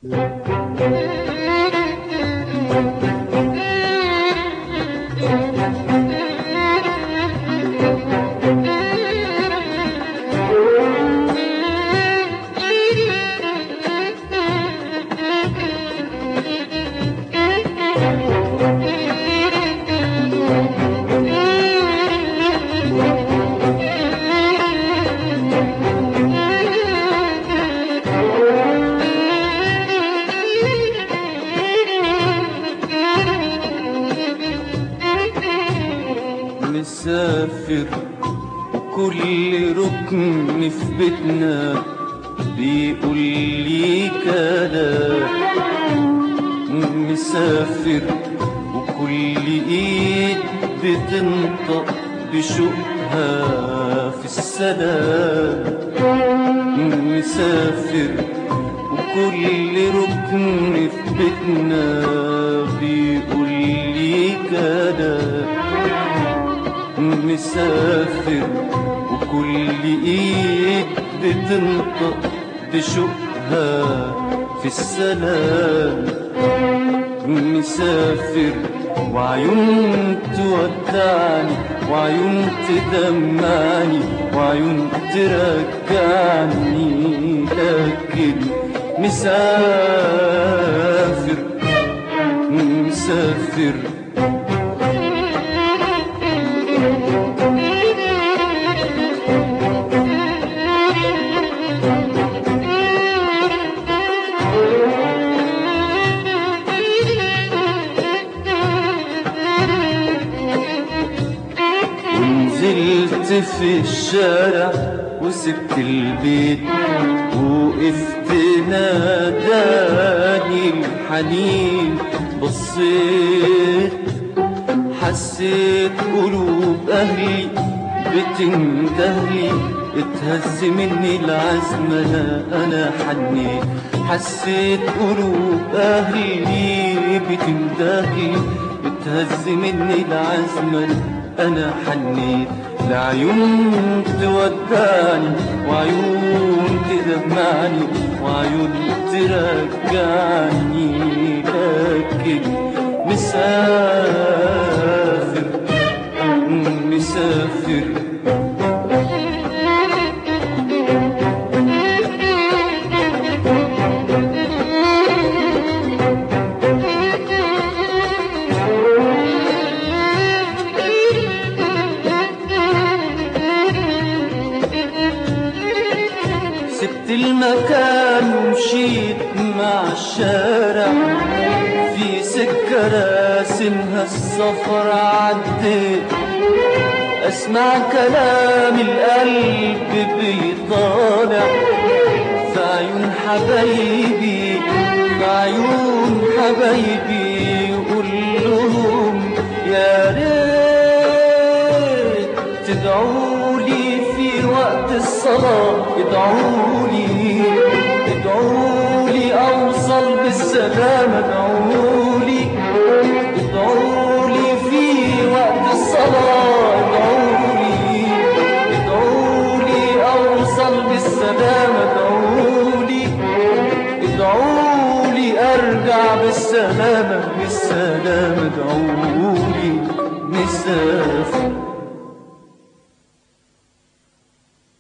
مسافر وكل ركن في بيتنا بيقول لي كلام. مسافر وكل ايد بتنطق بشوقها في السلام. مسافر وكل ركن في بيتنا بيقول لي كلام. مسافر وكل ايد بتنطق بشوقها في السلام. مسافر وعيون تودعني وعيون تدمعني وعيون ترجعني، لكن مسافر مسافر ونزلت في الشارع وسبت البيت وقفت ناداني الحنين. بصيت حسيت قلوب أهلي بتندهلي، اتهز مني العزم أنا حنيت. حسيت قلوب أهلي بتندهلي، اتهز مني العزم أنا حنيت. لعيون تودعني وعيون تدمعني وعيون ترجعني، لكن مسافر مسافر سبت المكان ومشيت مع الشارع في سكة راسمها السفر. عديت أسمع كلام القلب بيطالع في عيون حبايبي، في عيون حبايبي، يقول لهم يا ريت تدعولي في وقت الصلاة. ادعولي ادعولي أوصل بالسلامة. ادعولي ادعولي في وقت الصلاة. ادعولي ادعولي أوصل بالسلامة. ادعولي ادعولي أرجع بالسلامة بالسلامة. ادعولي مسافر